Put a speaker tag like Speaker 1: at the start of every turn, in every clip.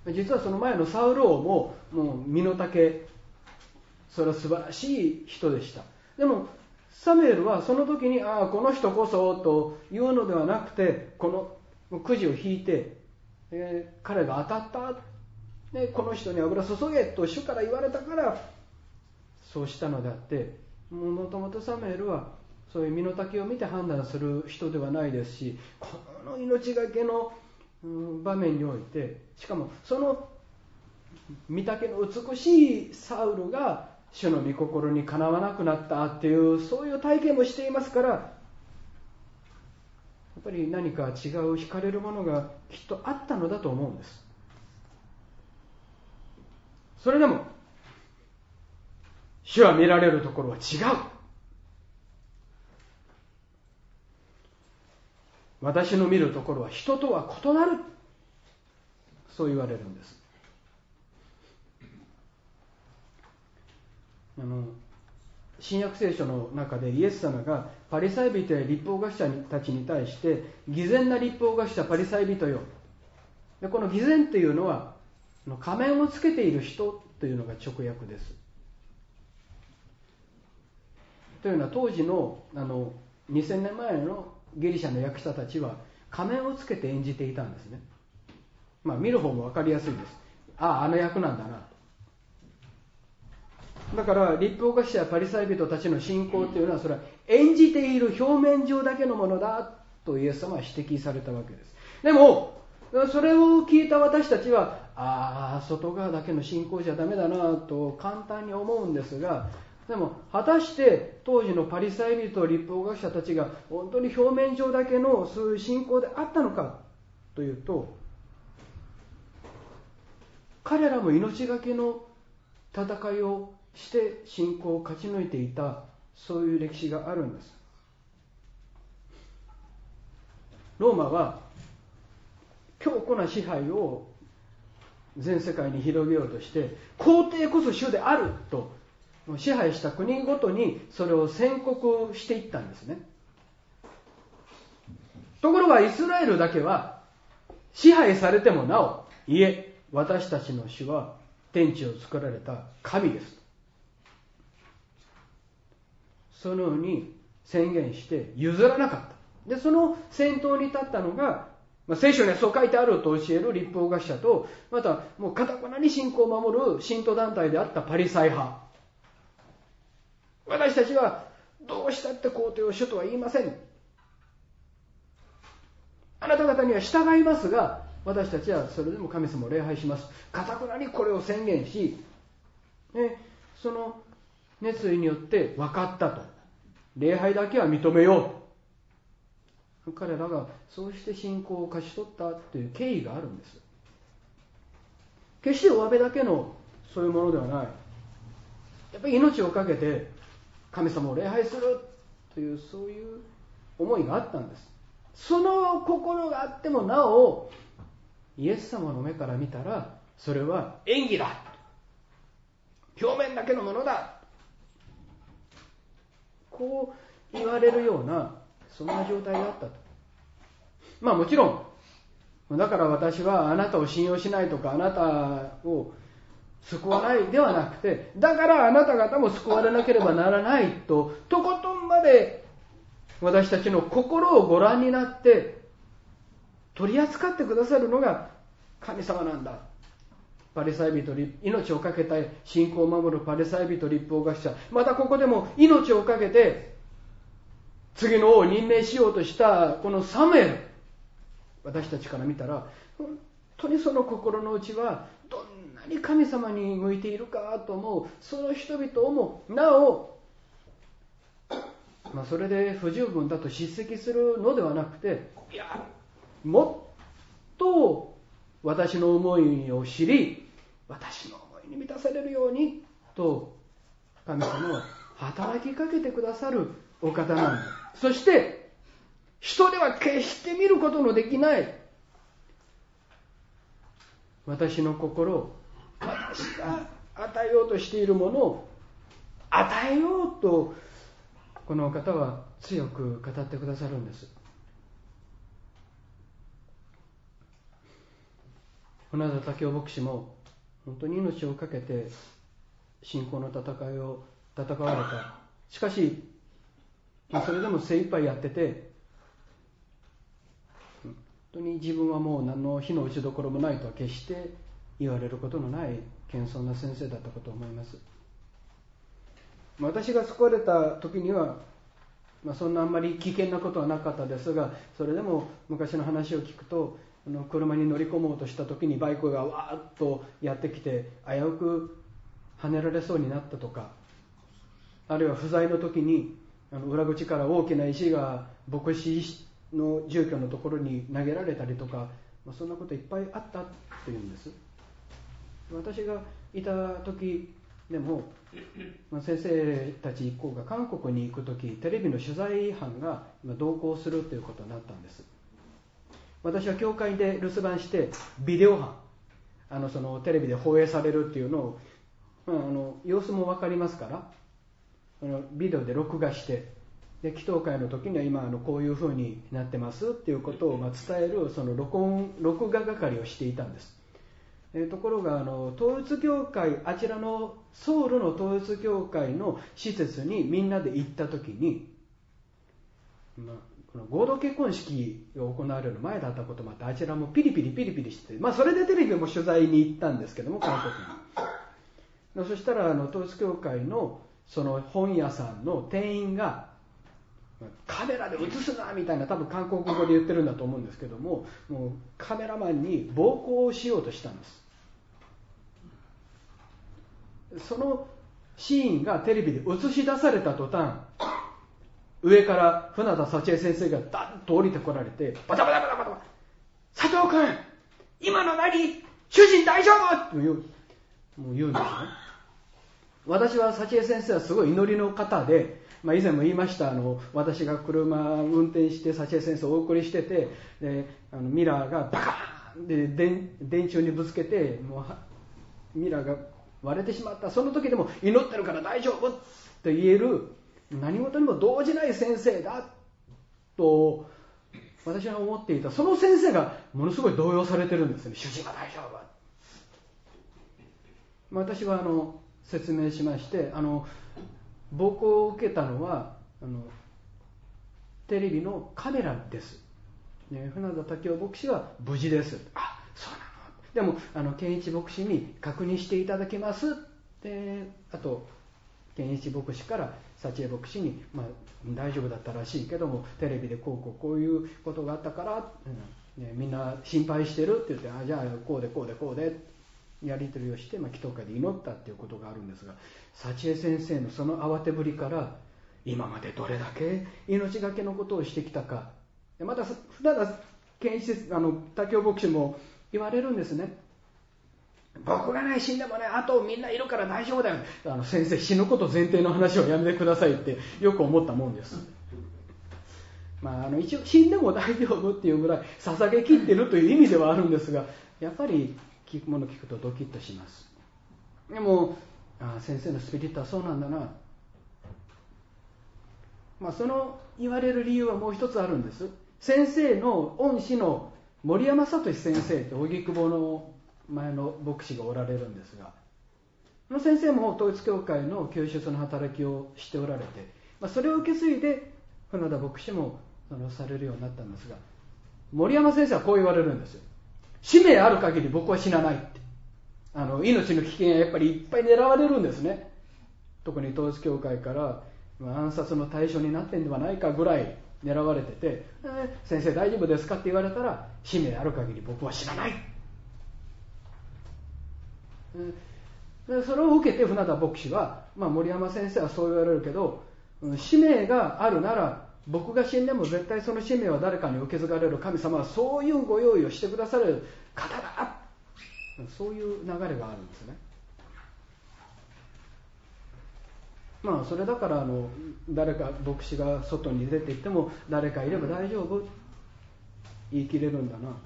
Speaker 1: 実はその前のサウル王ももう身の丈、それは素晴らしい人でした。でもサムエルはその時にこの人こそというのではなくて、このくじを引いて、彼が当たった、この人に油注げと主から言われたからそうしたのであって、もともとサムエルはそういう身の丈を見て判断する人ではないですし、この命がけの場面において、しかもその御丈の美しいサウルが主の御心にかなわなくなったっていう、そういう体験もしていますから、やっぱり何か違う惹かれるものがきっとあったのだと思うんです。それでも主は見られるところは違う。私の見るところは人とは異なる、そう言われるんです。新約聖書の中でイエス様がパリサイ人や律法学者たちに対して、偽善な律法学者パリサイ人よ、でこの偽善というのは仮面をつけている人というのが直訳です。というのは当時の2000年前のギリシャの役者たちは仮面をつけて演じていたんですね。見る方も分かりやすいです。あの役なんだな。だから律法学者やパリサイ人たちの信仰というのは、それは演じている表面上だけのものだとイエス様は指摘されたわけです。でもそれを聞いた私たちは外側だけの信仰じゃダメだなと簡単に思うんですが、でも果たして当時のパリサイ人、律法学者たちが本当に表面上だけのそういう信仰であったのかというと、彼らも命がけの戦いをして信仰を勝ち抜いていた、そういう歴史があるんです。ローマは強固な支配を全世界に広げようとして、皇帝こそ主であると支配した国ごとにそれを宣告していったんですね。ところがイスラエルだけは支配されてもなお、いえ、私たちの主は天地を作られた神です、そのように宣言して譲らなかった。でその先頭に立ったのが、聖書にはそう書いてあると教える律法学者と、またもう堅くなに信仰を守る信徒団体であったパリサイ派。私たちはどうしたって皇帝を主とは言いません、あなた方には従いますが、私たちはそれでも神様を礼拝します、堅くなにこれを宣言し、その熱意によって分かったと、礼拝だけは認めようと、彼らがそうして信仰を勝ち取ったという経緯があるんです。決して上辺だけのそういうものではない。やっぱり命を懸けて神様を礼拝するという、そういう思いがあったんです。その心があってもなお、イエス様の目から見たらそれは演技だ、表面だけのものだ、こう言われるような、そんな状態であったと。もちろんだから私はあなたを信用しないとか、あなたを救わないではなくて、だからあなた方も救われなければならないと、とことんまで私たちの心をご覧になって取り扱ってくださるのが神様なんだ。パリサイ人、命を懸けた信仰を守るパリサイ人、律法学者、またここでも命を懸けて次の王を任命しようとしたこのサムエル、私たちから見たら本当にその心の内はどんなに神様に向いているかと思う。その人々をもなお、それで不十分だと叱責するのではなくて、いや、もっと私の思いを知り、私の思いに満たされるようにと神様は働きかけてくださるお方なんだ。そして人では決して見ることのできない私の心、私が与えようとしているものを与えようと、この方は強く語ってくださるんです。 船田武雄牧師も本当に命を懸けて信仰の戦いを戦われた。しかし、それでも精一杯やってて、本当に自分はもう何の火の打ちどころもないとは決して言われることのない謙遜な先生だったことを思います。私が救われた時には、そんなあんまり危険なことはなかったですが、それでも昔の話を聞くと、車に乗り込もうとした時にバイクがわーっとやってきて危うく跳ねられそうになったとか、あるいは不在の時に裏口から大きな石が牧師の住居のところに投げられたりとか、そんなこといっぱいあったというんです。私がいた時でも、先生たち一行が韓国に行く時、テレビの取材班が同行するということになったんです。私は教会で留守番してビデオ班、そのテレビで放映されるっていうのを、様子も分かりますから、ビデオで録画して、で祈祷会の時には今こういう風になってますっていうことを伝えるその録画係をしていたんです。ところが統一教会、あちらのソウルの統一教会の施設にみんなで行った時に、この合同結婚式が行われる前だったこともあって、あちらもピリピリして、それでテレビも取材に行ったんですけども、韓国に。そしたら統一教会のその本屋さんの店員が、カメラで映すなみたいな、多分韓国語で言ってるんだと思うんですけども、もうカメラマンに暴行をしようとしたんです。そのシーンがテレビで映し出された途端、上から船田幸恵先生がダンと降りてこられて、バタバタバタバタ、佐藤君、今の何、主人大丈夫ってもう言うんですね。私は幸恵先生はすごい祈りの方で、以前も言いました、私が車運転して幸恵先生をお送りしてて、でミラーがバカーンで電柱にぶつけて、もうミラーが割れてしまった。その時でも祈ってるから大丈夫と言える、何事にも動じない先生だと私は思っていた。その先生がものすごい動揺されてるんですね。主人は大丈夫。私は説明しまして、暴行を受けたのはテレビのカメラです、船田武雄牧師は無事です。あ、そうなの。でも健一牧師に確認していただきますって、あと健一牧師から幸恵牧師に、大丈夫だったらしいけども、テレビでこういうことがあったから、みんな心配してるって言って、じゃあこうでやり取りをして、祈祷会で祈ったっていうことがあるんですが、幸恵先生のその慌てぶりから、今までどれだけ命がけのことをしてきたか。また船田健一武雄牧師も言われるんですね。僕がね、死んでもね、あとみんないるから大丈夫だよ。先生、死ぬこと前提の話をやめてくださいってよく思ったもんです。一応死んでも大丈夫っていうぐらい捧げきってるという意味ではあるんですが、やっぱり聞くもの聞くとドキッとします。でも先生のスピリットはそうなんだな。その言われる理由はもう一つあるんです。先生の恩師の森山聡先生って荻窪の前の牧師がおられるんですが、その先生も統一教会の救出の働きをしておられて、それを受け継いで船田牧師もされるようになったんですが、森山先生はこう言われるんですよ。使命ある限り僕は死なないって。命の危険はやっぱりいっぱい狙われるんですね。特に統一教会から暗殺の対象になってんではないかぐらい狙われてて、先生大丈夫ですかって言われたら、使命ある限り僕は死なない。それを受けて船田牧師は、森山先生はそう言われるけど、使命があるなら僕が死んでも絶対その使命は誰かに受け継がれる。神様はそういうご用意をしてくださる方だ、そういう流れがあるんですね。それだから誰か牧師が外に出て行っても誰かいれば大丈夫言い切れるんだな。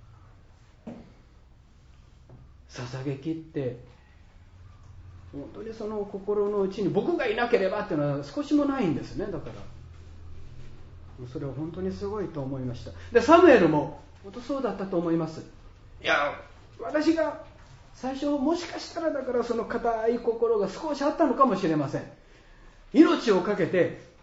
Speaker 1: 捧げきって本当にその心の内に僕がいなければっていうのは少しもないんですね。だからそれは本当にすごいと思いました。でサムエルも本当そうだったと思います。いや私が最初もしかしたらだからその固い心が少しあったのかもしれません。命をかけて